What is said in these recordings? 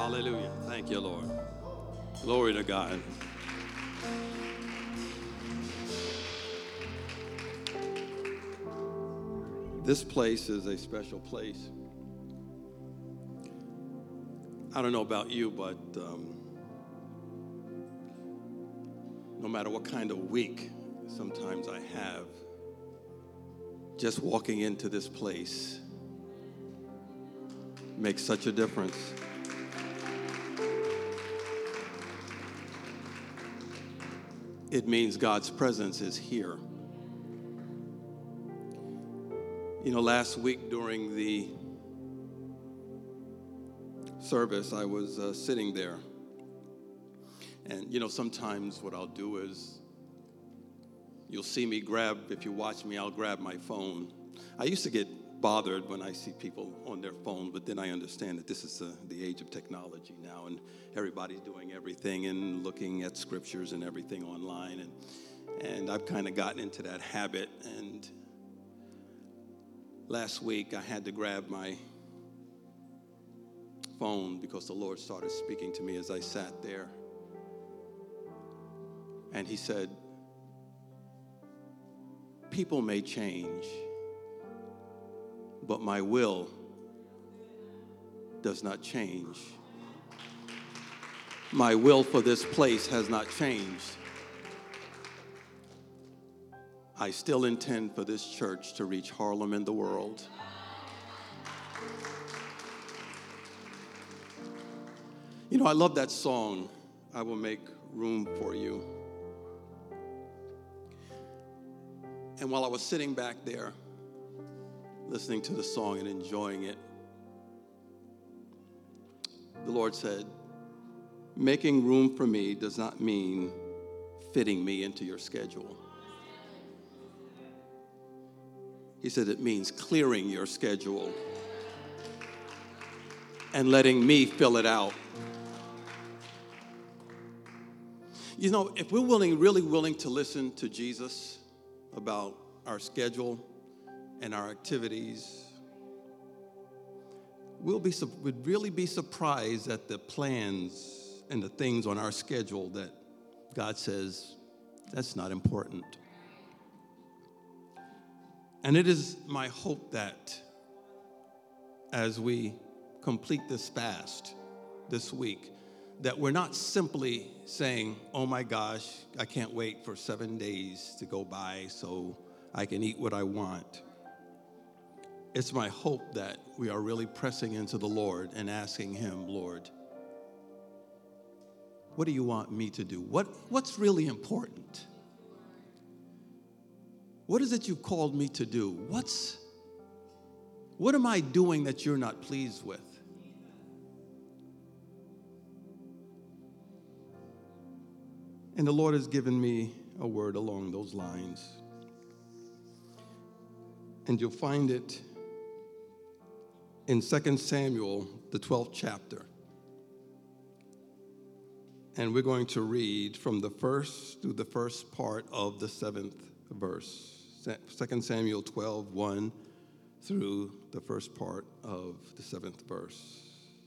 Hallelujah. Thank you, Lord. Glory to God. This place is a special place. I don't know about you, but no matter what kind of week sometimes I have, just walking into this place makes such a difference. It means God's presence is here. You know, last week during the service, I was sitting there. And, you know, sometimes what I'll do is you'll see me if you watch me, I'll grab my phone. I used to get bothered when I see people on their phone, but then I understand that this is the age of technology now, and everybody's doing everything and looking at scriptures and everything online, and I've kind of gotten into that habit. And last week I had to grab my phone because the Lord started speaking to me as I sat there, and he said, people may change, but my will does not change. My will for this place has not changed. I still intend for this church to reach Harlem and the world. You know, I love that song, I Will Make Room for You. And while I was sitting back there, listening to the song and enjoying it, the Lord said, making room for me does not mean fitting me into your schedule. He said it means clearing your schedule and letting me fill it out. You know, if we're really willing to listen to Jesus about our schedule and our activities, we'd really be surprised at the plans and the things on our schedule that God says, that's not important. And it is my hope that as we complete this fast this week, that we're not simply saying, oh my gosh, I can't wait for 7 days to go by so I can eat what I want. It's my hope that we are really pressing into the Lord and asking him, Lord, what do you want me to do? What's really important? What is it you've called me to do? What am I doing that you're not pleased with? And the Lord has given me a word along those lines. And you'll find it in 2 Samuel, the 12th chapter. And we're going to read from the first through the first part of the 7th verse. 2 Samuel 12, 1 through the first part of the 7th verse.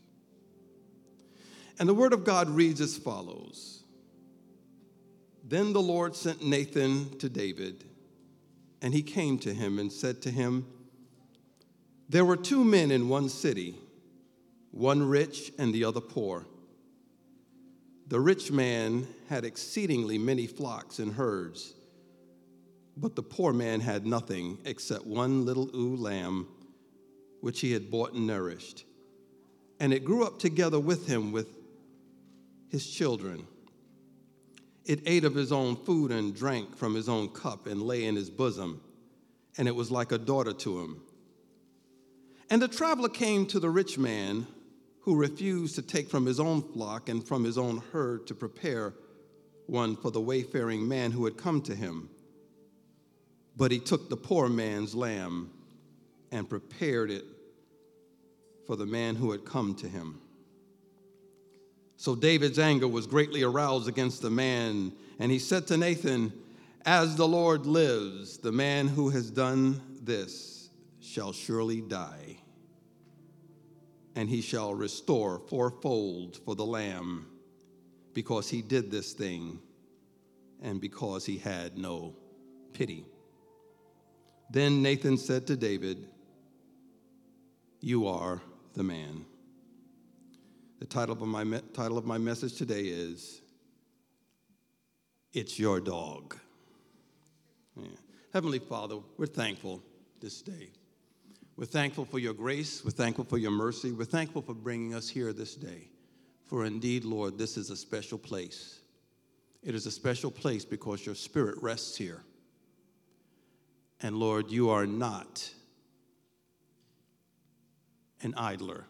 And the word of God reads as follows. Then the Lord sent Nathan to David, and he came to him and said to him, there were two men in one city, one rich and the other poor. The rich man had exceedingly many flocks and herds, but the poor man had nothing except one little ewe lamb, which he had bought and nourished. And it grew up together with him with his children. It ate of his own food and drank from his own cup and lay in his bosom, and it was like a daughter to him. And the traveler came to the rich man, who refused to take from his own flock and from his own herd to prepare one for the wayfaring man who had come to him. But he took the poor man's lamb and prepared it for the man who had come to him. So David's anger was greatly aroused against the man, and he said to Nathan, as the Lord lives, the man who has done this shall surely die. and he shall restore fourfold for the lamb, because he did this thing and because he had no pity. Then Nathan said to David, "You are the man." The title of my message today is, "It's Your Dog." Yeah. Heavenly Father, we're thankful this day. We're thankful for your grace. We're thankful for your mercy. We're thankful for bringing us here this day. For indeed, Lord, this is a special place. It is a special place because your Spirit rests here. And Lord, you are not an idler.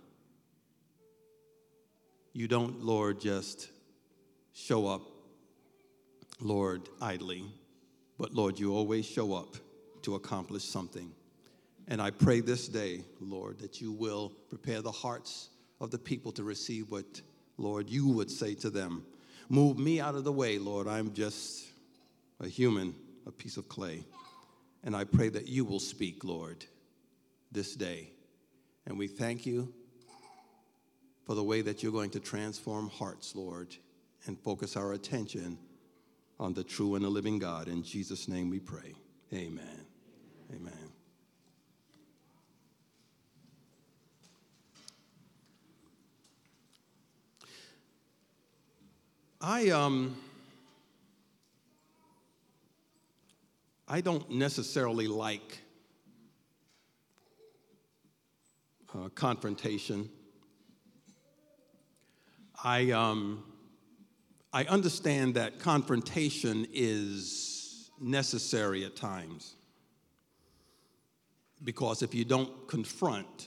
You don't, Lord, just show up, Lord, idly. But Lord, you always show up to accomplish something. And I pray this day, Lord, that you will prepare the hearts of the people to receive what, Lord, you would say to them. Move me out of the way, Lord. I'm just a human, a piece of clay. And I pray that you will speak, Lord, this day. And we thank you for the way that you're going to transform hearts, Lord, and focus our attention on the true and the living God. In Jesus' name we pray. Amen. Amen. I don't necessarily like confrontation. I understand that confrontation is necessary at times, because if you don't confront,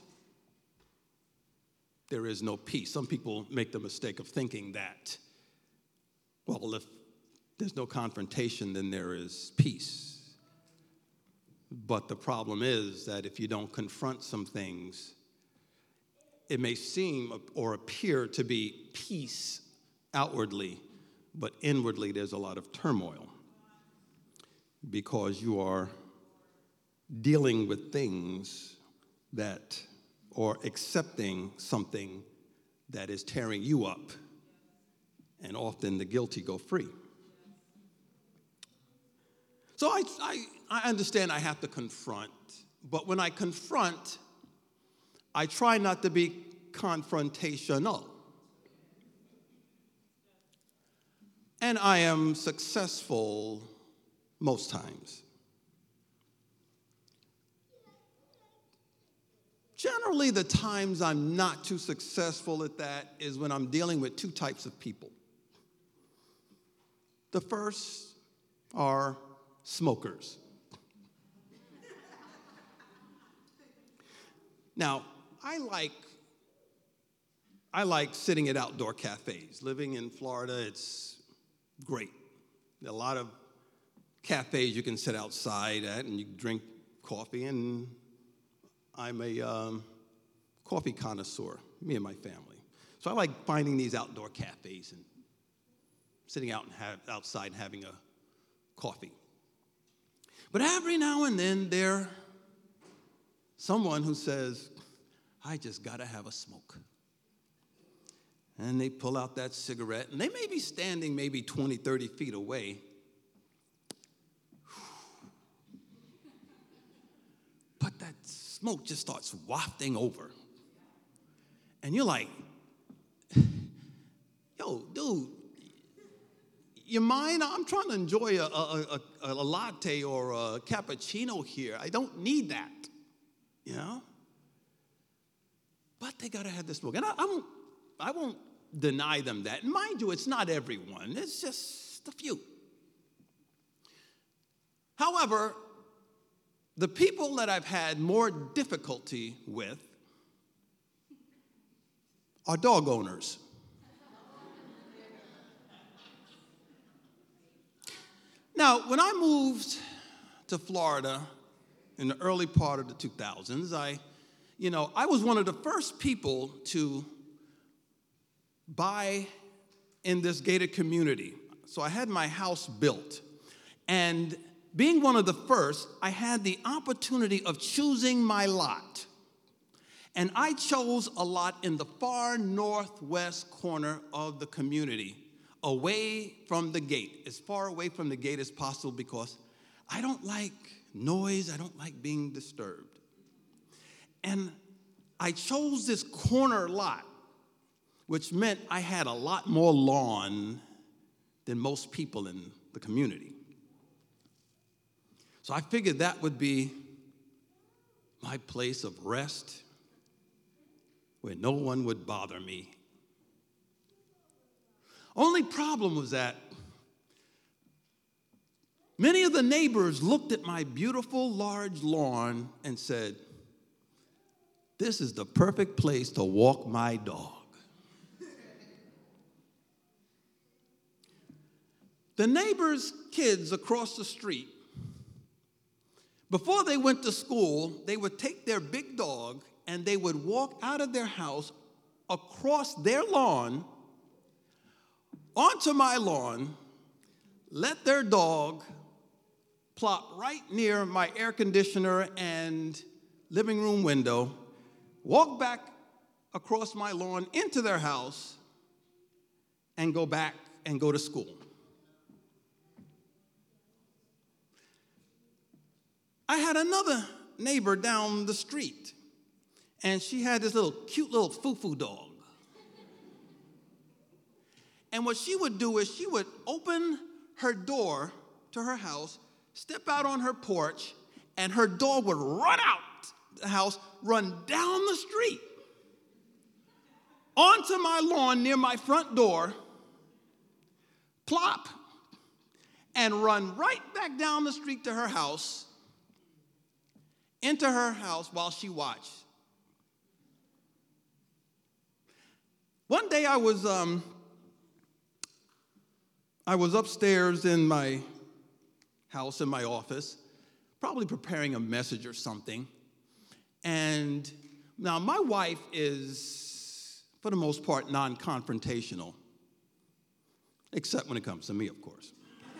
there is no peace. Some people make the mistake of thinking that, well, if there's no confrontation, then there is peace. But the problem is that if you don't confront some things, it may seem or appear to be peace outwardly, but inwardly there's a lot of turmoil, because you are dealing with things that, or accepting something that is tearing you up. And often the guilty go free. So I understand I have to confront, but when I confront, I try not to be confrontational. And I am successful most times. Generally, the times I'm not too successful at that is when I'm dealing with two types of people. The first are smokers. Now, I like sitting at outdoor cafes. Living in Florida, it's great. There are a lot of cafes you can sit outside at and you drink coffee, and I'm a coffee connoisseur, me and my family. So I like finding these outdoor cafes and sitting out and outside and having a coffee. But every now and then there's someone who says, "I just got to have a smoke." And they pull out that cigarette, and they may be standing maybe 20, 30 feet away. But that smoke just starts wafting over. And you're like, "Yo, dude, you mind? I'm trying to enjoy a latte or a cappuccino here. I don't need that, you know?" But they got to have the smoke. And I won't deny them that. And mind you, it's not everyone. It's just a few. However, the people that I've had more difficulty with are dog owners. Now, when I moved to Florida in the early part of the 2000s, I was one of the first people to buy in this gated community. So I had my house built. And being one of the first, I had the opportunity of choosing my lot. And I chose a lot in the far northwest corner of the community, away from the gate, as far away from the gate as possible, because I don't like noise, I don't like being disturbed. And I chose this corner lot, which meant I had a lot more lawn than most people in the community. So I figured that would be my place of rest, where no one would bother me. Only problem was that many of the neighbors looked at my beautiful large lawn and said, "This is the perfect place to walk my dog." The neighbors' kids across the street, before they went to school, they would take their big dog and they would walk out of their house across their lawn onto my lawn, let their dog plop right near my air conditioner and living room window, walk back across my lawn into their house, and go back and go to school. I had another neighbor down the street, and she had this cute little foo-foo dog. And what she would do is she would open her door to her house, step out on her porch, and her dog would run out the house, run down the street, onto my lawn near my front door, plop, and run right back down the street to her house, into her house while she watched. One day I was upstairs in my house, in my office, probably preparing a message or something. And now my wife is, for the most part, non-confrontational, except when it comes to me, of course.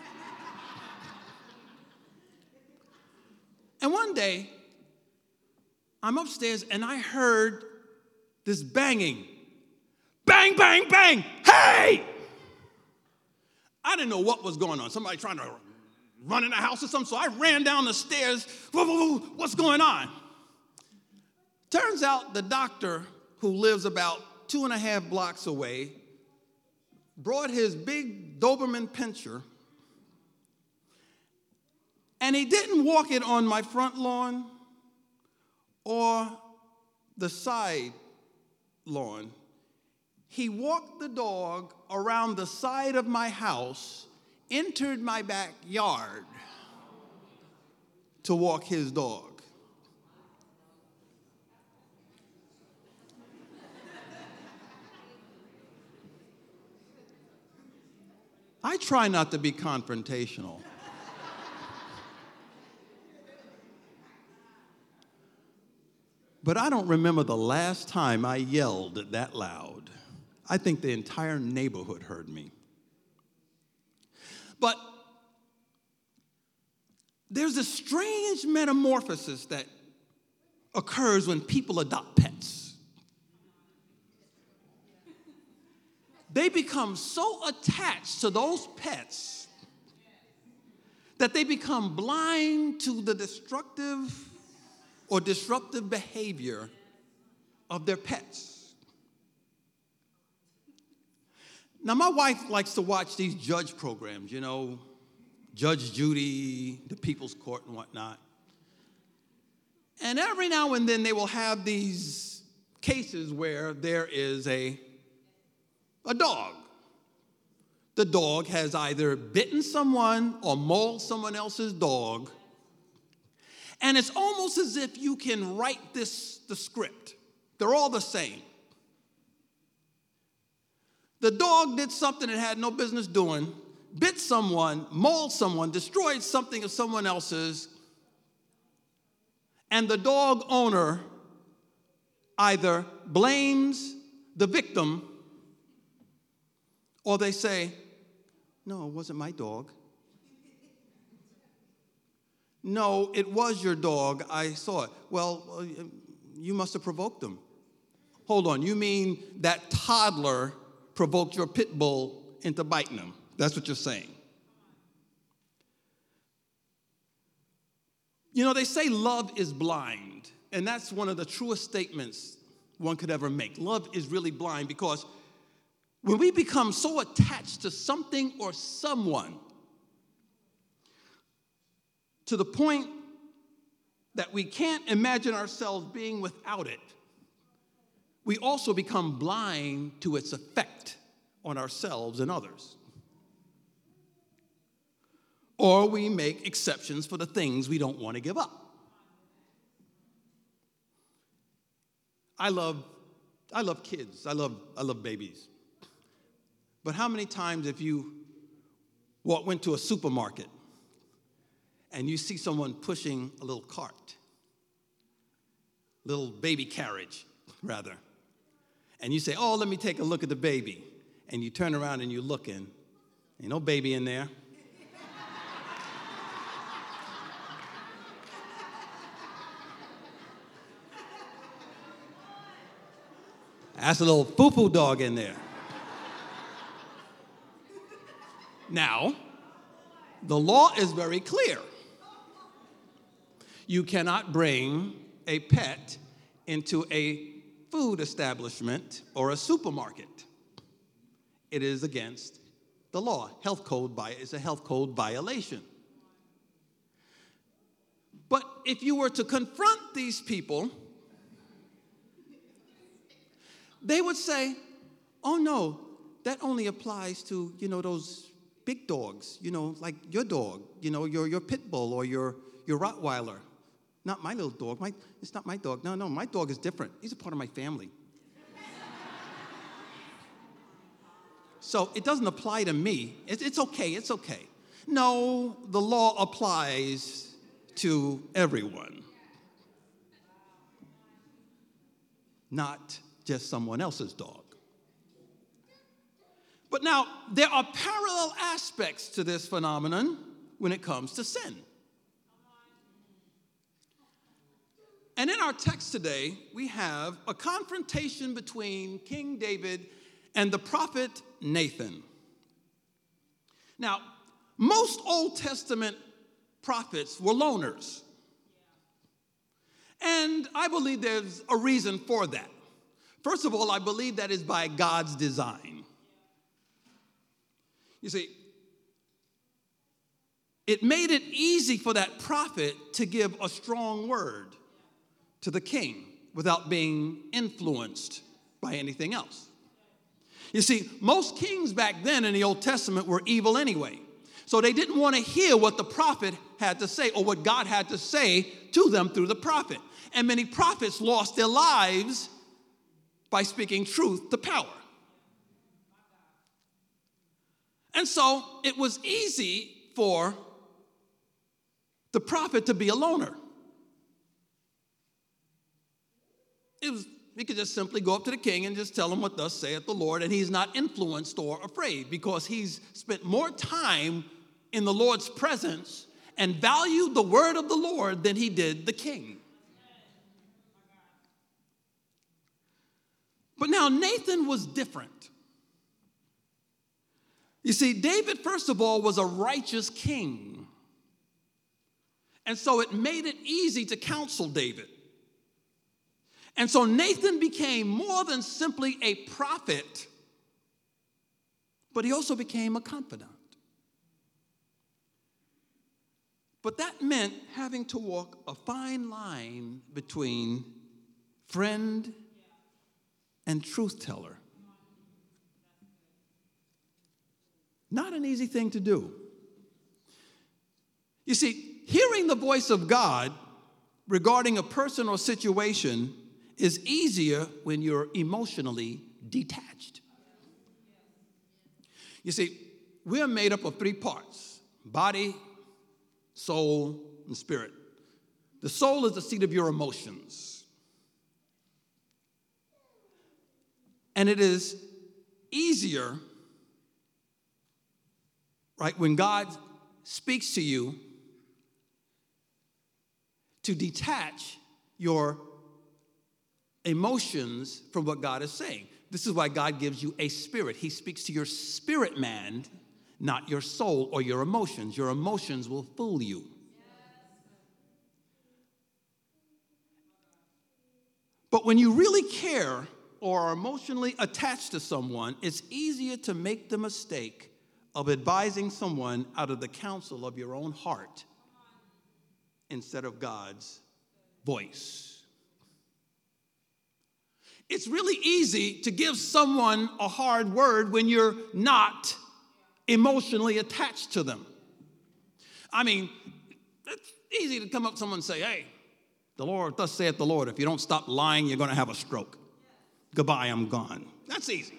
And one day, I'm upstairs and I heard this banging. Bang, bang, bang, hey! I didn't know what was going on. Somebody trying to run in the house or something, so I ran down the stairs. Whoa, whoa, whoa, what's going on? Turns out the doctor, who lives about 2.5 blocks away, brought his big Doberman Pinscher, and he didn't walk it on my front lawn or the side lawn. He walked the dog around the side of my house, entered my backyard to walk his dog. I try not to be confrontational. But I don't remember the last time I yelled that loud. I think the entire neighborhood heard me. But there's a strange metamorphosis that occurs when people adopt pets. They become so attached to those pets that they become blind to the destructive or disruptive behavior of their pets. Now, my wife likes to watch these judge programs, you know, Judge Judy, the People's Court and whatnot. And every now and then they will have these cases where there is a dog. The dog has either bitten someone or mauled someone else's dog. And it's almost as if you can write the script. They're all the same. The dog did something it had no business doing, bit someone, mauled someone, destroyed something of someone else's, and the dog owner either blames the victim or they say, "No, it wasn't my dog. No, it was your dog. I saw it." Well, you must have provoked them. Hold on, you mean that toddler provoked your pit bull into biting him? That's what you're saying. You know, they say love is blind, and that's one of the truest statements one could ever make. Love is really blind, because when we become so attached to something or someone to the point that we can't imagine ourselves being without it, we also become blind to its effect on ourselves and others. Or we make exceptions for the things we don't want to give up. I love kids. I love babies. But how many times if you went to a supermarket and you see someone pushing a little cart, little baby carriage, rather, and you say, oh, let me take a look at the baby, and you turn around and you're looking, ain't no baby in there. That's a little poo-poo dog in there. Now, the law is very clear. You cannot bring a pet into a food establishment or a supermarket. It is against the law. It's a health code violation. But if you were to confront these people, they would say, oh no, that only applies to, those big dogs, like your dog, your pit bull or your Rottweiler. Not my little dog. It's not my dog. No, my dog is different. He's a part of my family. So it doesn't apply to me. It's okay. No, the law applies to everyone, not just someone else's dog. But now, there are parallel aspects to this phenomenon when it comes to sin. And in our text today, we have a confrontation between King David and the prophet Nathan. Now, most Old Testament prophets were loners. And I believe there's a reason for that. First of all, I believe that is by God's design. You see, it made it easy for that prophet to give a strong word to the king without being influenced by anything else. You see, most kings back then in the Old Testament were evil anyway. So they didn't want to hear what the prophet had to say or what God had to say to them through the prophet. And many prophets lost their lives by speaking truth to power. And so it was easy for the prophet to be a loner. He could just simply go up to the king and just tell him what thus saith the Lord, and he's not influenced or afraid because he's spent more time in the Lord's presence and valued the word of the Lord than he did the king. But now Nathan was different. You see, David, first of all, was a righteous king. And so it made it easy to counsel David. And so Nathan became more than simply a prophet, but he also became a confidant. But that meant having to walk a fine line between friend and truth teller. Not an easy thing to do. You see, hearing the voice of God regarding a person or situation is easier when you're emotionally detached. You see, we're made up of three parts: body, soul, and spirit. The soul is the seat of your emotions. And it is easier, right, when God speaks to you to detach your emotions from what God is saying. This is why God gives you a spirit. He speaks to your spirit man, not your soul or your emotions. Your emotions will fool you. But when you really care or are emotionally attached to someone, it's easier to make the mistake of advising someone out of the counsel of your own heart instead of God's voice. It's really easy to give someone a hard word when you're not emotionally attached to them. I mean, it's easy to come up to someone and say, hey, the Lord, thus saith the Lord, if you don't stop lying, you're going to have a stroke. Goodbye, I'm gone. That's easy.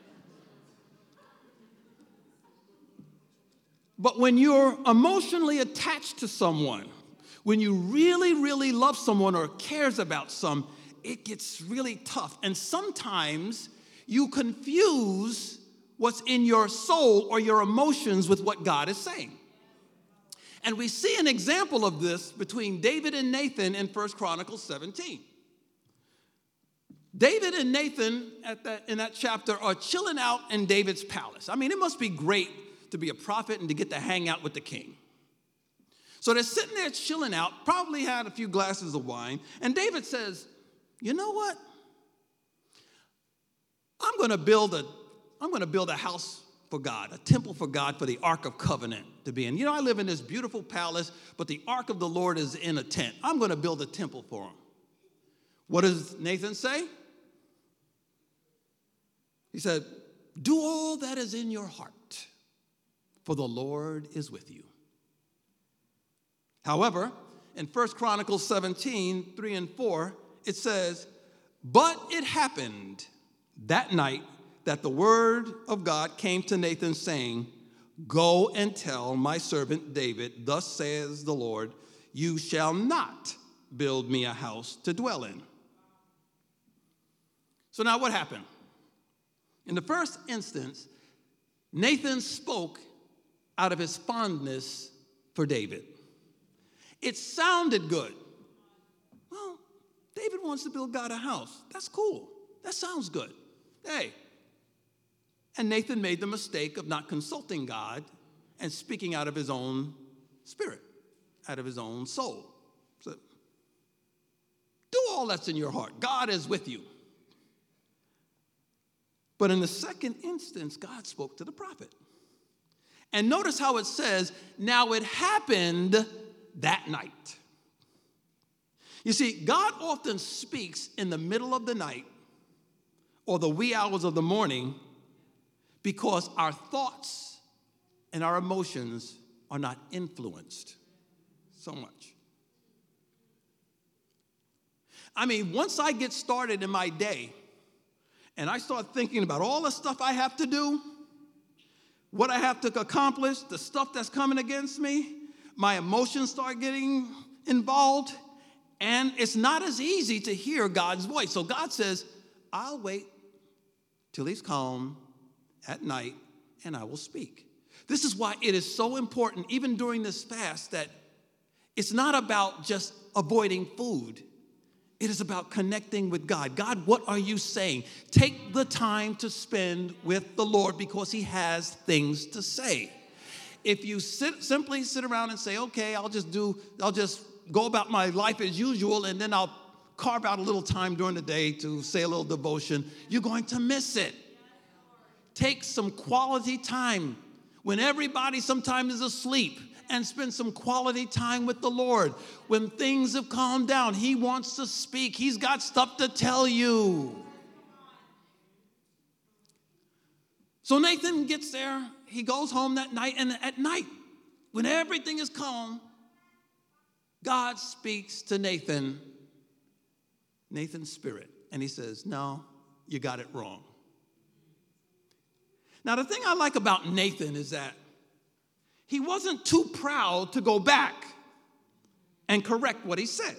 But when you're emotionally attached to someone, when you really, really love someone or cares about some, it gets really tough. And sometimes you confuse what's in your soul or your emotions with what God is saying. And we see an example of this between David and Nathan in 1 Chronicles 17. David and Nathan in that chapter are chilling out in David's palace. I mean, it must be great to be a prophet and to get to hang out with the king. So they're sitting there chilling out, probably had a few glasses of wine, and David says, you know what? I'm going to build a house for God, a temple for God, for the Ark of Covenant to be in. You know, I live in this beautiful palace, but the Ark of the Lord is in a tent. I'm going to build a temple for him. What does Nathan say? He said, do all that is in your heart, for the Lord is with you. However, in 1 Chronicles 17, 3 and 4, it says, but it happened that night that the word of God came to Nathan saying, go and tell my servant David, thus says the Lord, you shall not build me a house to dwell in. So now what happened? In the first instance, Nathan spoke out of his fondness for David. It sounded good. Well, David wants to build God a house. That's cool. That sounds good. Hey. And Nathan made the mistake of not consulting God and speaking out of his own spirit, out of his own soul. So, do all that's in your heart. God is with you. But in the second instance, God spoke to the prophet. And notice how it says, now it happened that night. You see, God often speaks in the middle of the night or the wee hours of the morning because our thoughts and our emotions are not influenced so much. I mean, once I get started in my day and I start thinking about all the stuff I have to do, what I have to accomplish, the stuff that's coming against me, my emotions start getting involved, and it's not as easy to hear God's voice. So God says, I'll wait till he's calm at night, and I will speak. This is why it is so important, even during this fast, that it's not about just avoiding food. It is about connecting with God. God, what are you saying? Take the time to spend with the Lord because he has things to say. If you simply sit around and say, okay, I'll just go about my life as usual, and then I'll carve out a little time during the day to say a little devotion, you're going to miss it. Take some quality time when everybody sometimes is asleep, and spend some quality time with the Lord. When things have calmed down, he wants to speak. He's got stuff to tell you. So Nathan gets there. He goes home that night, and at night, when everything is calm, God speaks to Nathan's spirit, and he says, no, you got it wrong. Now, the thing I like about Nathan is that he wasn't too proud to go back and correct what he said.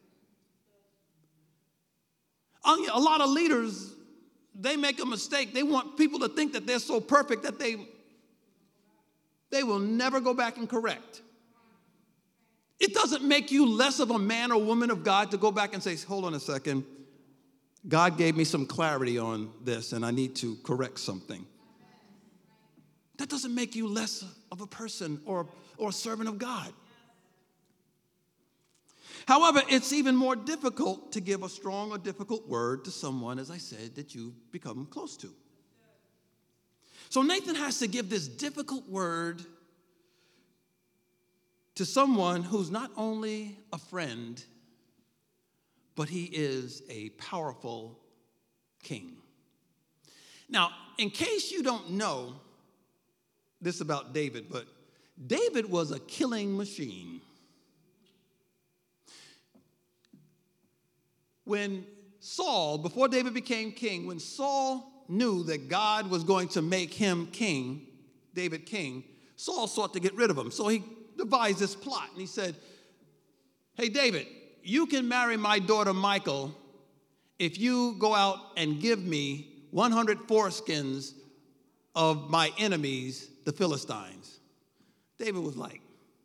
A lot of leaders, they make a mistake. They want people to think that they're so perfect that they will never go back and correct. It doesn't make you less of a man or woman of God to go back and say, hold on a second, God gave me some clarity on this, and I need to correct something. That doesn't make you less of a person or a servant of God. However, it's even more difficult to give a strong or difficult word to someone, as I said, that you've become close to. So Nathan has to give this difficult word to someone who's not only a friend, but he is a powerful king. Now, in case you don't know this about David, but David was a killing machine. When Saul, before David became king, when Saul knew that God was going to make him king, David king, Saul sought to get rid of him. So he devised this plot, and he said, hey, David, you can marry my daughter Michal if you go out and give me 100 foreskins of my enemies, the Philistines. David was like,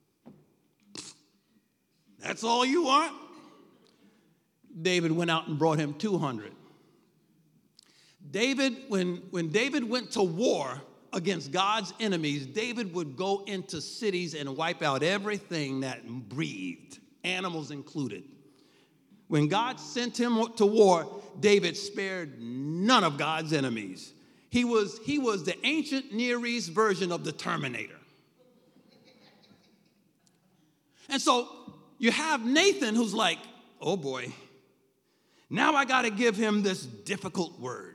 that's all you want? David went out and brought him 200. David, when David went to war against God's enemies, David would go into cities and wipe out everything that breathed, animals included. When God sent him to war, David spared none of God's enemies. He was the ancient Near East version of the Terminator. And so you have Nathan who's like, oh boy, now I got to give him this difficult word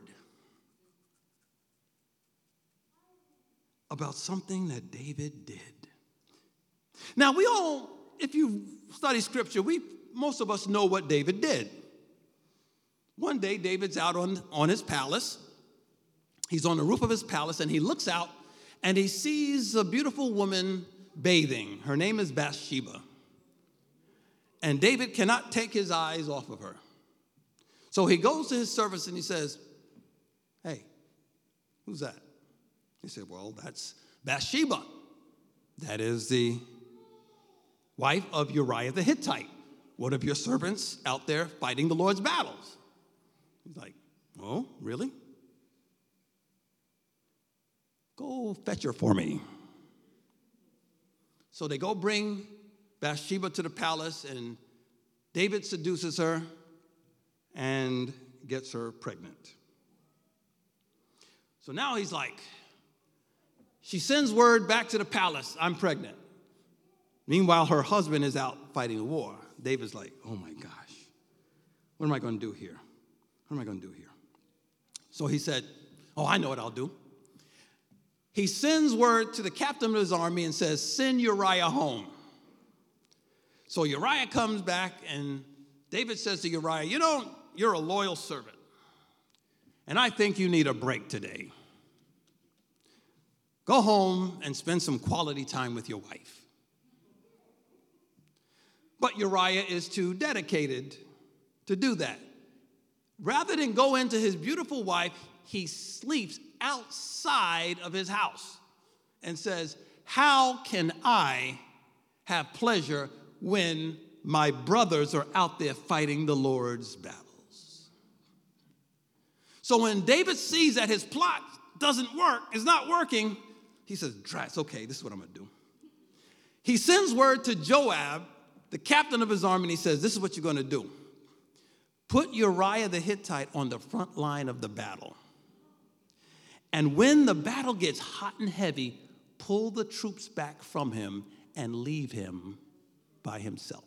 about something that David did. Now, we all, if you study scripture, most of us know what David did. One day, David's out on his palace. He's on the roof of his palace, and he looks out, and he sees a beautiful woman bathing. Her name is Bathsheba. And David cannot take his eyes off of her. So he goes to his servants, and he says, hey, who's that? He said, well, that's Bathsheba. That is the wife of Uriah the Hittite, one of your servants out there fighting the Lord's battles. He's like, oh, really? Go fetch her for me. So they go bring Bathsheba to the palace, and David seduces her and gets her pregnant. So now he's like, she sends word back to the palace, I'm pregnant. Meanwhile, her husband is out fighting a war. David's like, oh my gosh, what am I going to do here? What am I going to do here? So he said, oh, I know what I'll do. He sends word to the captain of his army and says, send Uriah home. So Uriah comes back, and David says to Uriah, you know, you're a loyal servant, and I think you need a break today. Go home and spend some quality time with your wife. But Uriah is too dedicated to do that. Rather than go into his beautiful wife, he sleeps outside of his house and says, how can I have pleasure when my brothers are out there fighting the Lord's battles? So when David sees that his plot doesn't work, is not working, he says, it's okay, this is what I'm going to do. He sends word to Joab, the captain of his army, and he says, this is what you're going to do. Put Uriah the Hittite on the front line of the battle. And when the battle gets hot and heavy, pull the troops back from him and leave him by himself.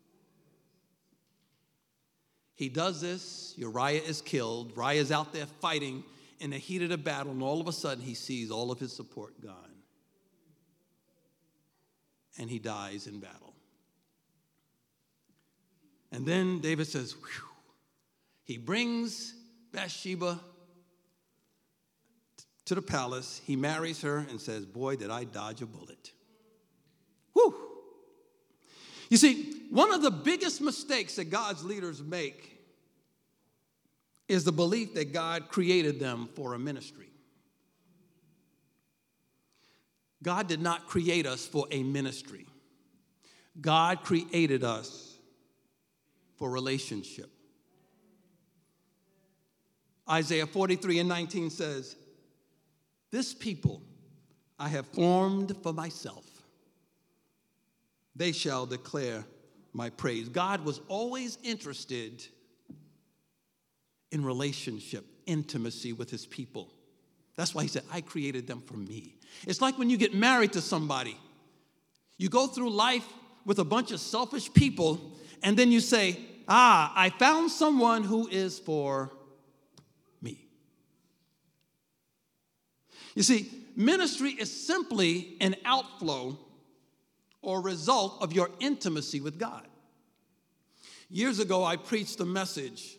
He does this. Uriah is killed. Uriah is out there fighting in the heat of the battle, and all of a sudden he sees all of his support gone. And he dies in battle. And then David says, whew. He brings Bathsheba to the palace. He marries her and says, boy, did I dodge a bullet. Whew. You see, one of the biggest mistakes that God's leaders make is the belief that God created them for a ministry. God did not create us for a ministry. God created us for relationship. Isaiah 43:19 says, "This people I have formed for myself. They shall declare my praise." God was always interested in relationship, intimacy with his people. That's why he said, I created them for me. It's like when you get married to somebody. You go through life with a bunch of selfish people, and then you say, I found someone who is for me. You see, ministry is simply an outflow or result of your intimacy with God. Years ago, I preached a message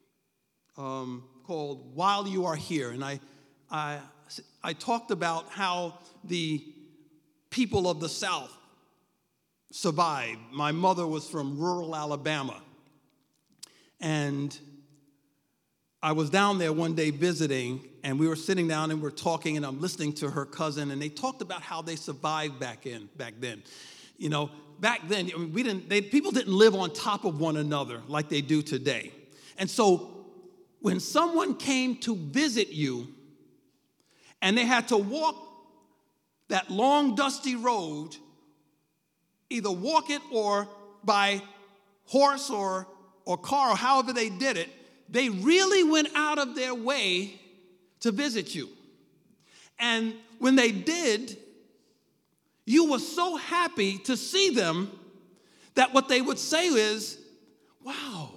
called While You Are Here, and I talked about how the people of the South survived. My mother was from rural Alabama, and I was down there one day visiting, and we were sitting down and we're talking, and I'm listening to her cousin, and they talked about how they survived back then. You know, back then, people didn't live on top of one another like they do today. And so when someone came to visit you and they had to walk that long, dusty road, either walk it or by horse or car, or however they did it, they really went out of their way to visit you. And when they did, you were so happy to see them that what they would say is, wow,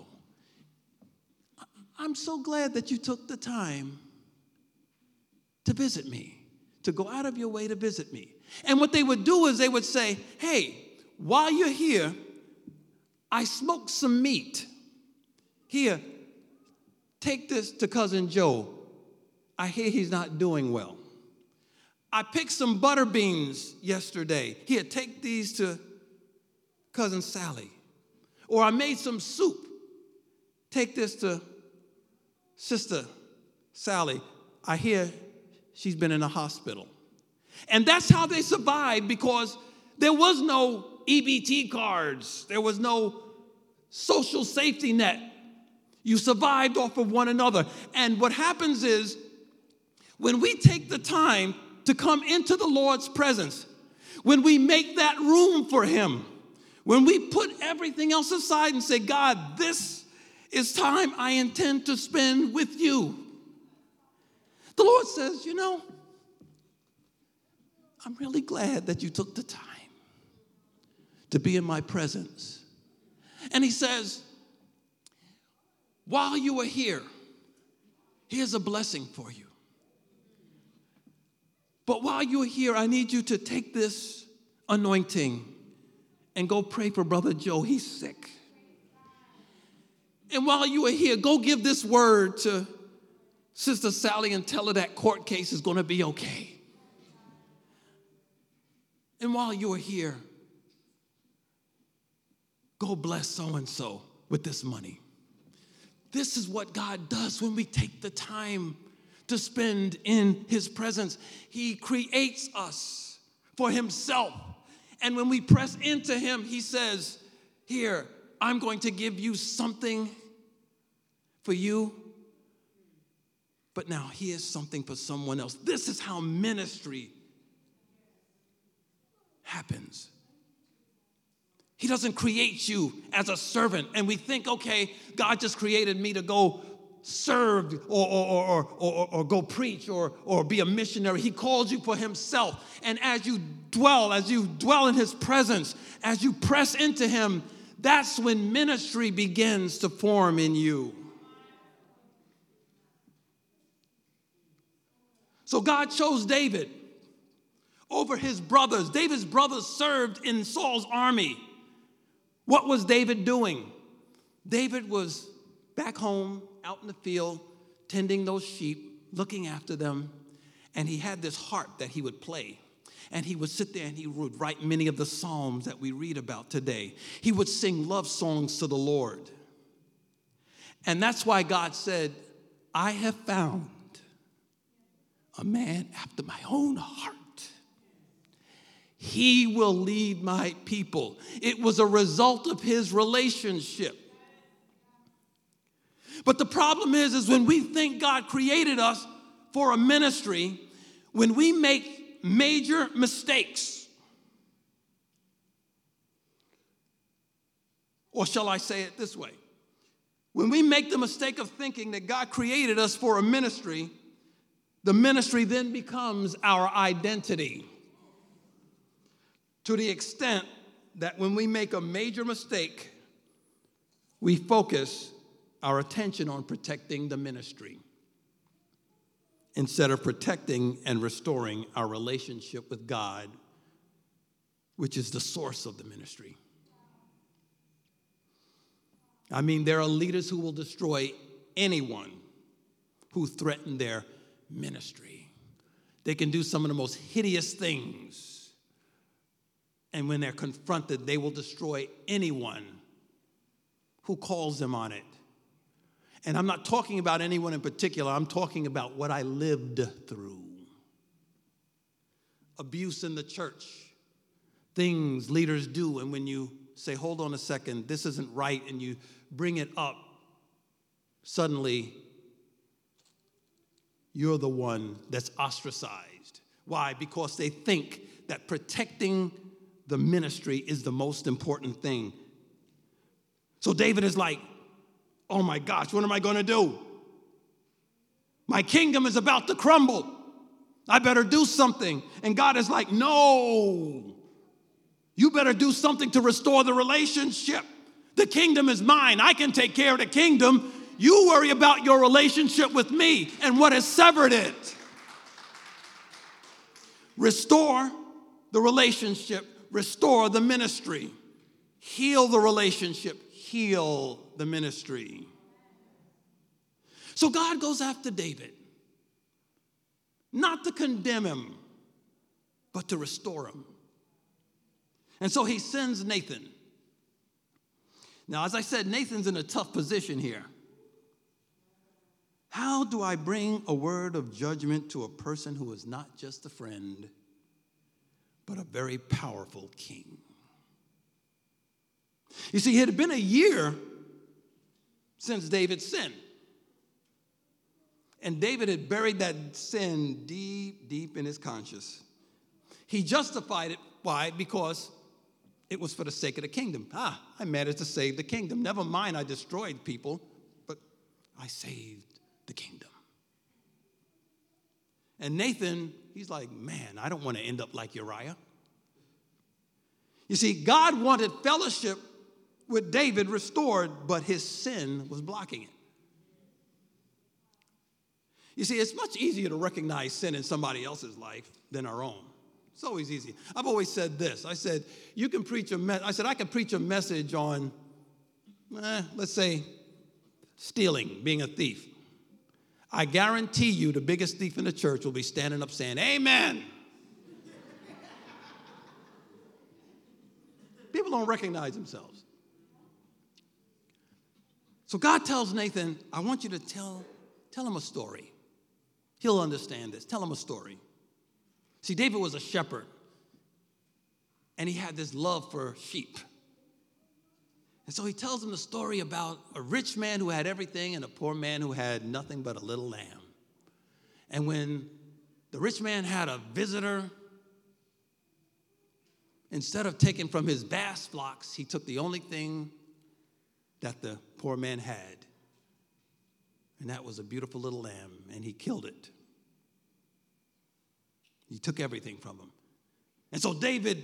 I'm so glad that you took the time to visit me, to go out of your way to visit me. And what they would do is they would say, hey, while you're here, I smoked some meat. Here, take this to Cousin Joe. I hear he's not doing well. I picked some butter beans yesterday. Here, take these to Cousin Sally. Or I made some soup. Take this to Sister Sally. I hear she's been in a hospital. And that's how they survived, because there was no EBT cards. There was no social safety net. You survived off of one another. And what happens is, when we take the time to come into the Lord's presence, when we make that room for him, when we put everything else aside and say, God, this is time I intend to spend with you, the Lord says, you know, I'm really glad that you took the time to be in my presence. And he says, while you are here, here's a blessing for you. But while you're here, I need you to take this anointing and go pray for Brother Joe. He's sick. And while you are here, go give this word to Sister Sally and tell her that court case is going to be okay. And while you are here, go bless so-and-so with this money. This is what God does when we take the time to spend in his presence. He creates us for himself. And when we press into him, he says, here, I'm going to give you something for you. But now here's something for someone else. This is how ministry happens. He doesn't create you as a servant, and we think, okay, God just created me to go serve or go preach or be a missionary. He calls you for himself. And as you dwell in his presence, as you press into him, that's when ministry begins to form in you. So God chose David over his brothers. David's brothers served in Saul's army. What was David doing? David was back home, out in the field, tending those sheep, looking after them, and he had this harp that he would play. And he would sit there and he would write many of the psalms that we read about today. He would sing love songs to the Lord. And that's why God said, I have found a man after my own heart. He will lead my people. It was a result of his relationship. But the problem is when we think God created us for a ministry, when we make major mistakes, or shall I say it this way? When we make the mistake of thinking that God created us for a ministry, the ministry then becomes our identity. To the extent that when we make a major mistake, we focus our attention on protecting the ministry instead of protecting and restoring our relationship with God, which is the source of the ministry. I mean, there are leaders who will destroy anyone who threaten their ministry. They can do some of the most hideous things. And when they're confronted, they will destroy anyone who calls them on it. And I'm not talking about anyone in particular. I'm talking about what I lived through. Abuse in the church. Things leaders do, and when you say, hold on a second, this isn't right, and you bring it up, suddenly you're the one that's ostracized. Why? Because they think that protecting the ministry is the most important thing. So David is like, oh my gosh, what am I going to do? My kingdom is about to crumble. I better do something. And God is like, no. You better do something to restore the relationship. The kingdom is mine. I can take care of the kingdom. You worry about your relationship with me and what has severed it. Restore the relationship. Restore the ministry. Heal the relationship. Heal the ministry. So God goes after David, not to condemn him, but to restore him. And so he sends Nathan. Now, as I said, Nathan's in a tough position here. How do I bring a word of judgment to a person who is not just a friend, but a very powerful king? You see, it had been a year since David sinned. And David had buried that sin deep, deep in his conscience. He justified it. Why? Because it was for the sake of the kingdom. I managed to save the kingdom. Never mind, I destroyed people, but I saved the kingdom. And Nathan, he's like, man, I don't want to end up like Uriah. You see, God wanted fellowship with David restored, but his sin was blocking it. You see, it's much easier to recognize sin in somebody else's life than our own. It's always easy. I've always said this. I said, I can preach a message on, let's say, stealing, being a thief. I guarantee you the biggest thief in the church will be standing up saying, amen. People don't recognize themselves. So God tells Nathan, I want you to tell him a story. He'll understand this. Tell him a story. See, David was a shepherd, and he had this love for sheep. And so he tells him the story about a rich man who had everything and a poor man who had nothing but a little lamb. And when the rich man had a visitor, instead of taking from his vast flocks, he took the only thing that the poor man had, and that was a beautiful little lamb, and he killed it. He took everything from him. And so David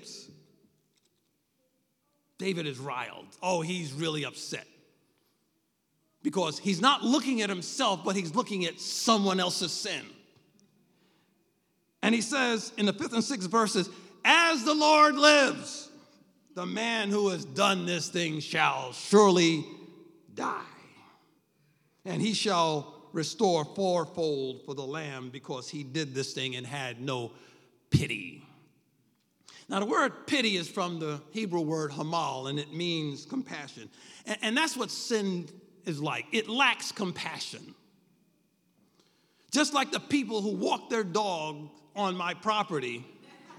is riled. Oh, he's really upset. Because he's not looking at himself, but he's looking at someone else's sin. And he says in the 5th and 6th verses, as the Lord lives, the man who has done this thing shall surely die. And he shall restore fourfold for the lamb because he did this thing and had no pity. Now, the word pity is from the Hebrew word hamal, and it means compassion. And that's what sin is like. It lacks compassion. Just like the people who walk their dog on my property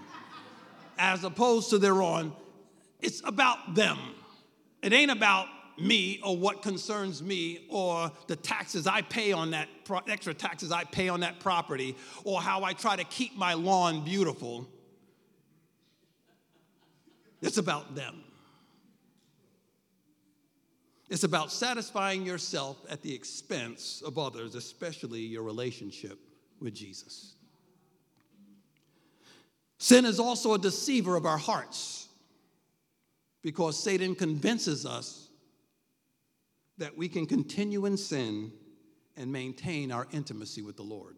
as opposed to their own, it's about them. It ain't about me or what concerns me or the taxes I pay on that, extra taxes I pay on that property, or how I try to keep my lawn beautiful. It's about them. It's about satisfying yourself at the expense of others, especially your relationship with Jesus. Sin is also a deceiver of our hearts because Satan convinces us that we can continue in sin and maintain our intimacy with the Lord.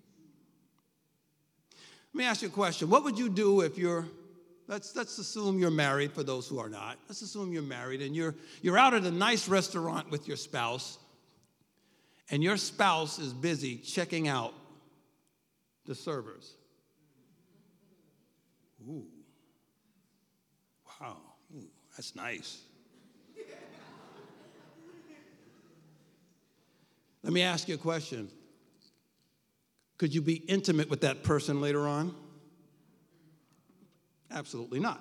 Let me ask you a question. What would you do if let's assume you're married, for those who are not. Let's assume you're married and you're out at a nice restaurant with your spouse, and your spouse is busy checking out the servers. Ooh. Wow. Ooh, that's nice. Let me ask you a question. Could you be intimate with that person later on? Absolutely not.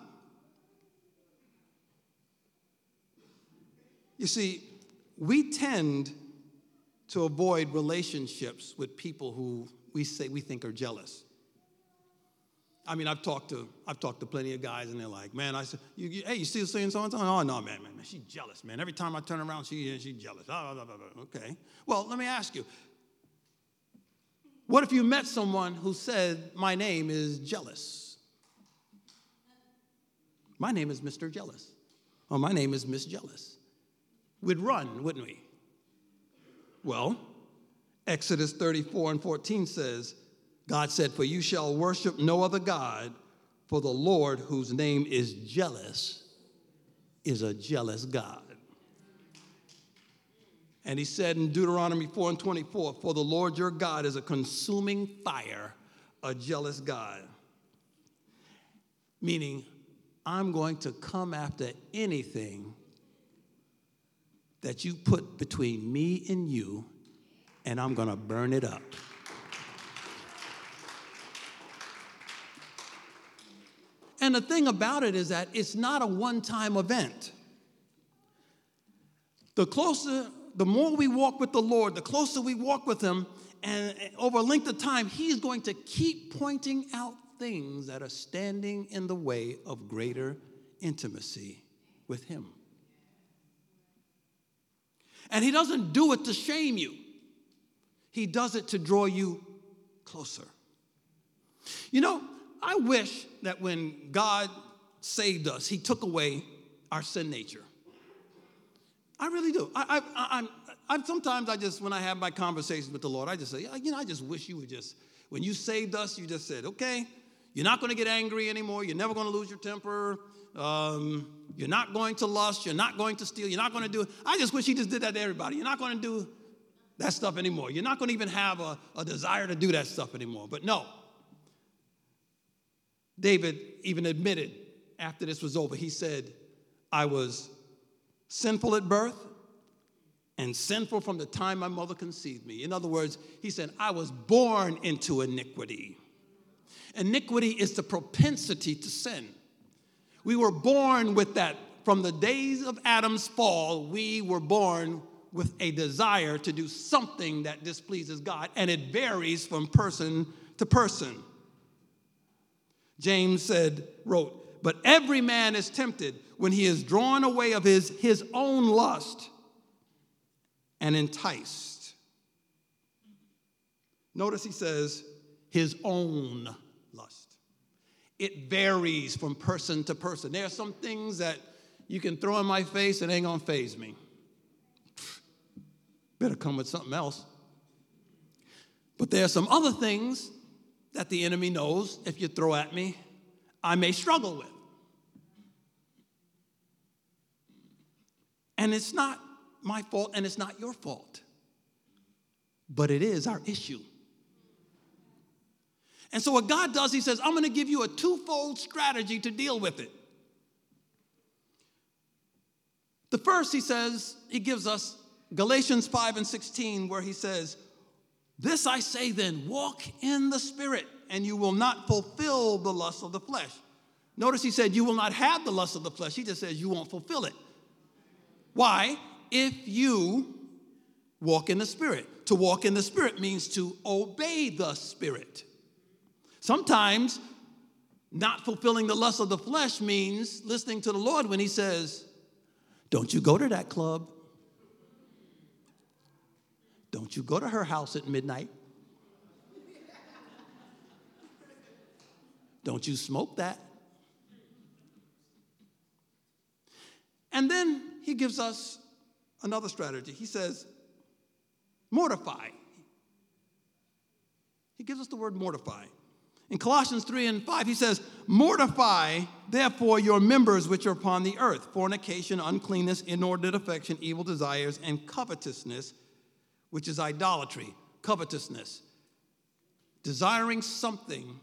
You see, we tend to avoid relationships with people who we think are jealous. I mean, I've talked to plenty of guys, and they're like, man, I said, hey, you still seeing so-and-so? Oh, no, man, she's jealous, man. Every time I turn around, she's jealous. Okay. Well, let me ask you, what if you met someone who said, my name is Jealous? My name is Mr. Jealous. Or my name is Miss Jealous. We'd run, wouldn't we? Well, Exodus 34:14 says, God said, for you shall worship no other God, for the Lord, whose name is Jealous, is a jealous God. And he said in Deuteronomy 4:24, for the Lord your God is a consuming fire, a jealous God. Meaning, I'm going to come after anything that you put between me and you, and I'm going to burn it up. And the thing about it is that it's not a one-time event. The more we walk with the Lord, the closer we walk with him, and over a length of time, he's going to keep pointing out things that are standing in the way of greater intimacy with him. And he doesn't do it to shame you. He does it to draw you closer. You know, I wish that when God saved us, he took away our sin nature. I really do. Sometimes when I have my conversations with the Lord, I just say, I just wish you would just, when you saved us, you just said, okay, you're not going to get angry anymore. You're never going to lose your temper. You're not going to lust. You're not going to steal. You're not going to do it. I just wish he just did that to everybody. You're not going to do that stuff anymore. You're not going to even have a desire to do that stuff anymore. But no. David even admitted after this was over, he said, I was sinful at birth and sinful from the time my mother conceived me. In other words, he said, I was born into iniquity. Iniquity is the propensity to sin. We were born with that. From the days of Adam's fall, we were born with a desire to do something that displeases God, and it varies from person to person. James wrote, but every man is tempted when he is drawn away of his own lust and enticed. Notice he says, his own lust. It varies from person to person. There are some things that you can throw in my face and ain't gonna faze me. Better come with something else. But there are some other things that the enemy knows if you throw at me, I may struggle with. And it's not my fault and it's not your fault. But it is our issue. And so what God does, he says, I'm going to give you a twofold strategy to deal with it. The first, he gives us Galatians 5:16, where he says, this I say then, walk in the Spirit, and you will not fulfill the lust of the flesh. Notice he said you will not have the lust of the flesh. He just says you won't fulfill it. Why? If you walk in the Spirit. To walk in the Spirit means to obey the Spirit. Sometimes not fulfilling the lust of the flesh means listening to the Lord when he says, don't you go to that club. Don't you go to her house at midnight. Don't you smoke that. And then he gives us another strategy. He says, mortify. He gives us the word mortify. In Colossians 3:5, he says, mortify, therefore, your members which are upon the earth, fornication, uncleanness, inordinate affection, evil desires, and covetousness, which is idolatry, covetousness, desiring something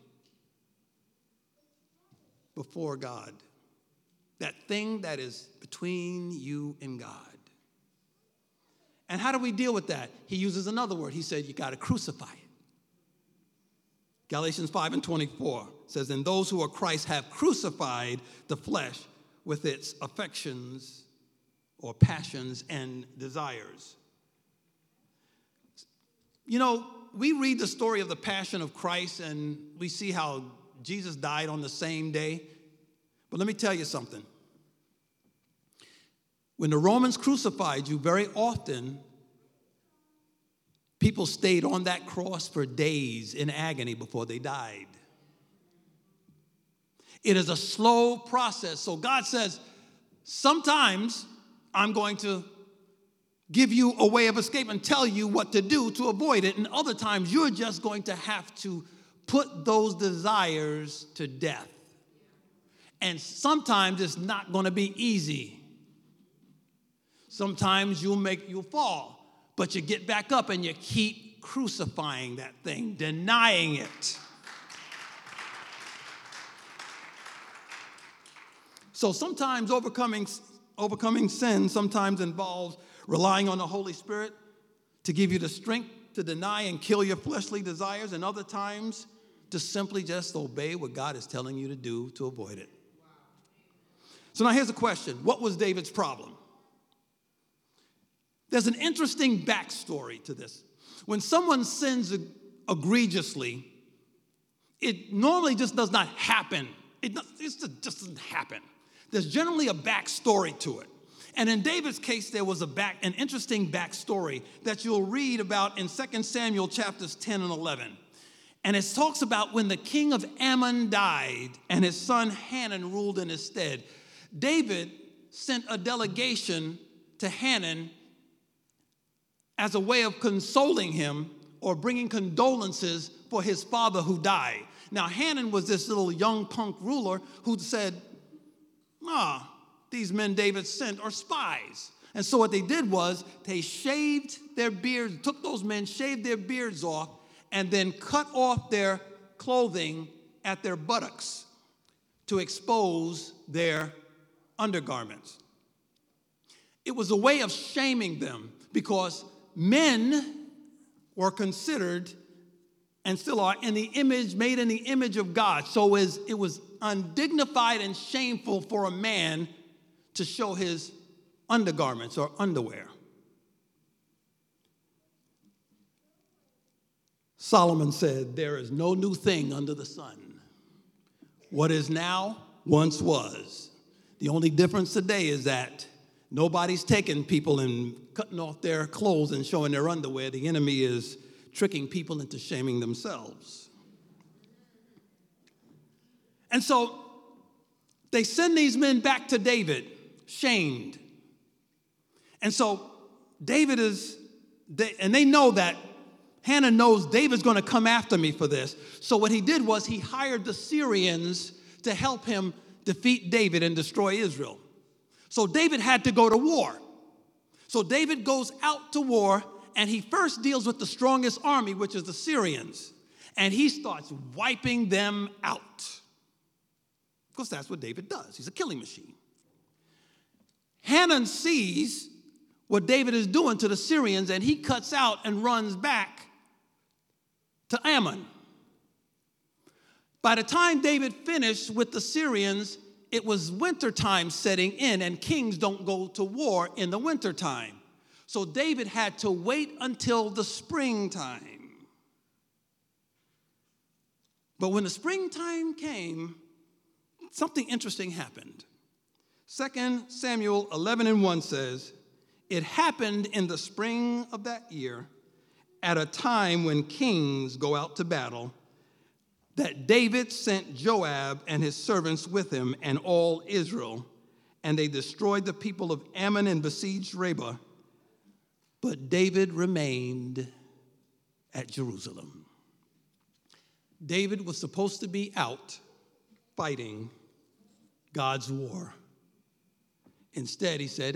before God, that thing that is between you and God. And how do we deal with that? He uses another word. He said, you got to crucify it. Galatians 5:24 says, and those who are Christ have crucified the flesh with its affections or passions and desires. You know, we read the story of the Passion of Christ and we see how Jesus died on the same day. But let me tell you something. When the Romans crucified you, very often, people stayed on that cross for days in agony before they died. It is a slow process. So God says, sometimes I'm going to give you a way of escape and tell you what to do to avoid it. And other times you're just going to have to put those desires to death. And sometimes it's not going to be easy. Sometimes you'll fall. But you get back up and you keep crucifying that thing, denying it. So sometimes overcoming sin sometimes involves relying on the Holy Spirit to give you the strength to deny and kill your fleshly desires, and other times to simply just obey what God is telling you to do to avoid it. So now here's a question. What was David's problem? There's an interesting backstory to this. When someone sins egregiously, it normally just does not happen. It just doesn't happen. There's generally a backstory to it. And in David's case, there was an interesting backstory that you'll read about in 2 Samuel chapters 10 and 11. And it talks about when the king of Ammon died and his son Hanun ruled in his stead. David sent a delegation to Hanun as a way of consoling him or bringing condolences for his father who died. Now, Hanun was this little young punk ruler who said, these men David sent are spies. And so what they did was they shaved their beards, took those men, shaved their beards off, and then cut off their clothing at their buttocks to expose their undergarments. It was a way of shaming them because men were considered and still are made in the image of God. So it was undignified and shameful for a man to show his undergarments or underwear. Solomon said, there is no new thing under the sun. What is now once was. The only difference today is that nobody's taking people and cutting off their clothes and showing their underwear. The enemy is tricking people into shaming themselves. And so they send these men back to David, shamed. And so David and they know that Hannah knows David's going to come after me for this. So what he did was he hired the Syrians to help him defeat David and destroy Israel. So David had to go to war. So David goes out to war, and he first deals with the strongest army, which is the Syrians. And he starts wiping them out. Of course, that's what David does. He's a killing machine. Hanun sees what David is doing to the Syrians, and he cuts out and runs back to Ammon. By the time David finished with the Syrians, it was wintertime setting in, and kings don't go to war in the wintertime. So David had to wait until the springtime. But when the springtime came, something interesting happened. 2 Samuel 11:1 says, "It happened in the spring of that year, at a time when kings go out to battle, that David sent Joab and his servants with him and all Israel, and they destroyed the people of Ammon and besieged Rabbah. But David remained at Jerusalem." David was supposed to be out fighting God's war. Instead, he said,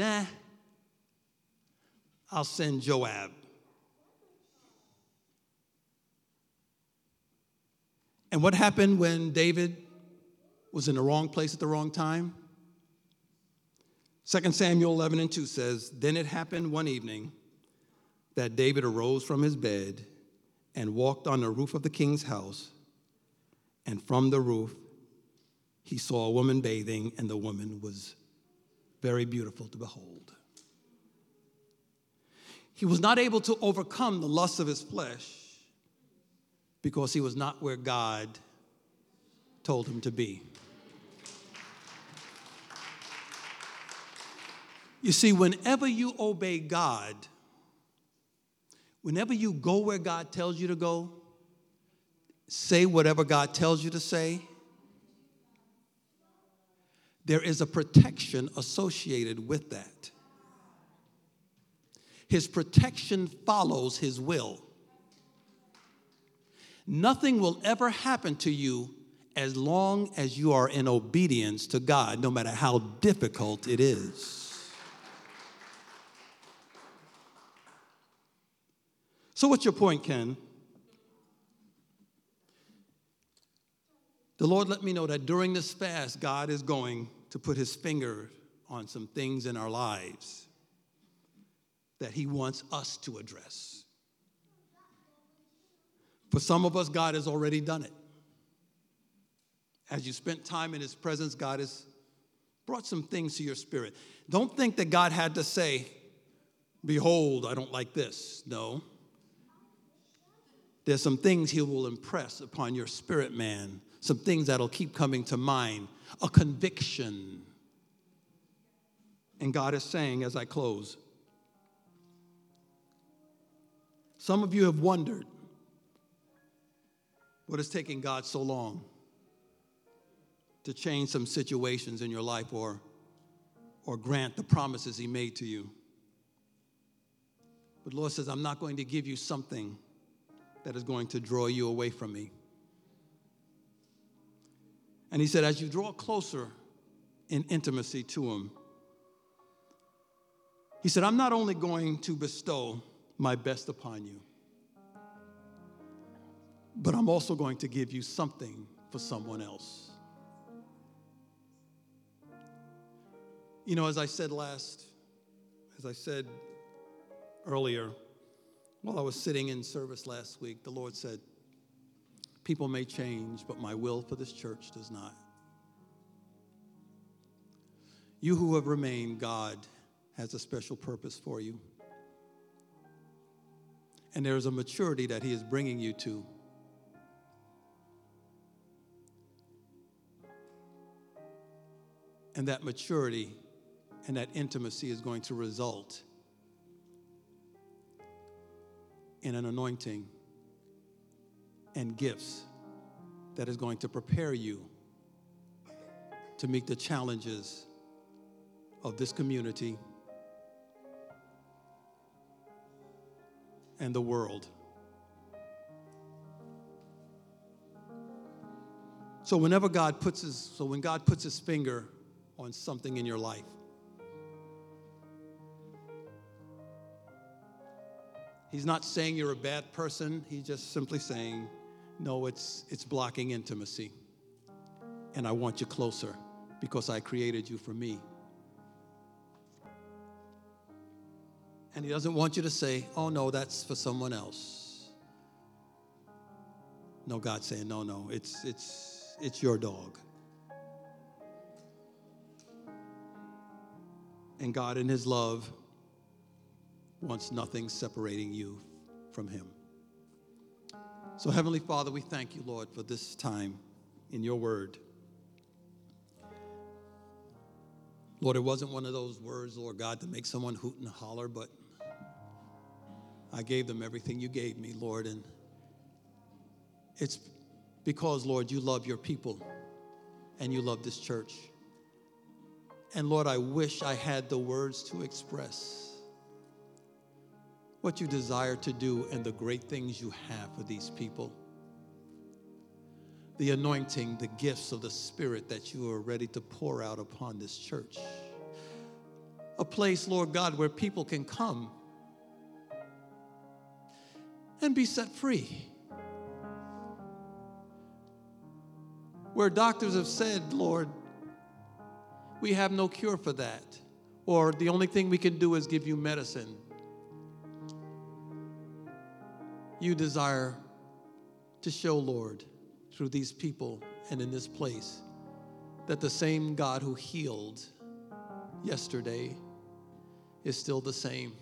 I'll send Joab. And what happened when David was in the wrong place at the wrong time? 2 Samuel 11:2 says, "Then it happened one evening that David arose from his bed and walked on the roof of the king's house. And from the roof, he saw a woman bathing, and the woman was very beautiful to behold." He was not able to overcome the lust of his flesh because he was not where God told him to be. You see, whenever you obey God, whenever you go where God tells you to go, say whatever God tells you to say, there is a protection associated with that. His protection follows his will. Nothing will ever happen to you as long as you are in obedience to God, no matter how difficult it is. So what's your point, Ken? The Lord let me know that during this fast, God is going to put his finger on some things in our lives that he wants us to address. For some of us, God has already done it. As you spent time in his presence, God has brought some things to your spirit. Don't think that God had to say, "Behold, I don't like this." No. There's some things he will impress upon your spirit, man. Some things that'll keep coming to mind. A conviction. And God is saying, as I close, some of you have wondered, what is taking God so long to change some situations in your life or grant the promises he made to you? But the Lord says, I'm not going to give you something that is going to draw you away from me. And he said, as you draw closer in intimacy to him, he said, I'm not only going to bestow my best upon you, but I'm also going to give you something for someone else. You know, as I said earlier, while I was sitting in service last week, the Lord said, people may change, but my will for this church does not. You who have remained, God has a special purpose for you. And there is a maturity that he is bringing you to. And that maturity and that intimacy is going to result in an anointing and gifts that is going to prepare you to meet the challenges of this community and the world. So when God puts his finger on something in your life, he's not saying you're a bad person. He's just simply saying, no, it's blocking intimacy. And I want you closer because I created you for me. And he doesn't want you to say, oh, no, that's for someone else. No, God's saying, no, it's your dog. And God, in his love, wants nothing separating you from him. So, Heavenly Father, we thank you, Lord, for this time in your word. Lord, it wasn't one of those words, Lord God, to make someone hoot and holler, but I gave them everything you gave me, Lord, and it's because, Lord, you love your people and you love this church. And Lord, I wish I had the words to express what you desire to do and the great things you have for these people. The anointing, the gifts of the Spirit that you are ready to pour out upon this church. A place, Lord God, where people can come and be set free. Where doctors have said, Lord, we have no cure for that, or the only thing we can do is give you medicine. You desire to show, Lord, through these people and in this place, that the same God who healed yesterday is still the same.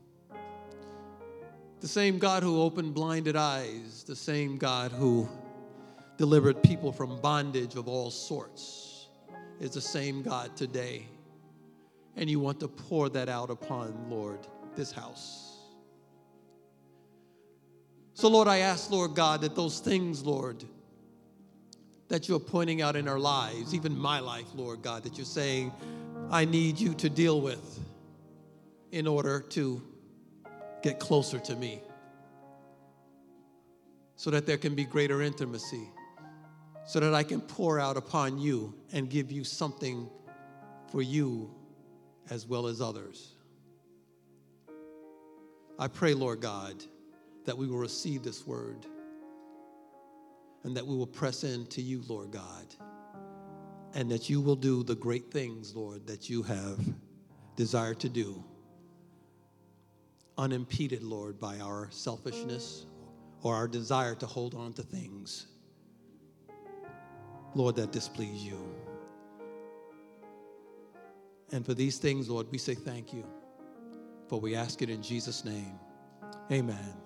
The same God who opened blinded eyes, the same God who delivered people from bondage of all sorts, is the same God today. And you want to pour that out upon, Lord, this house. So, Lord, I ask, Lord God, that those things, Lord, that you're pointing out in our lives, even my life, Lord God, that you're saying, I need you to deal with in order to get closer to me, so that there can be greater intimacy, so that I can pour out upon you and give you something for you as well as others. I pray, Lord God, that we will receive this word and that we will press into you, Lord God, and that you will do the great things, Lord, that you have desired to do, unimpeded, Lord, by our selfishness or our desire to hold on to things, Lord, that displease you. And for these things, Lord, we say thank you, for we ask it in Jesus' name. Amen.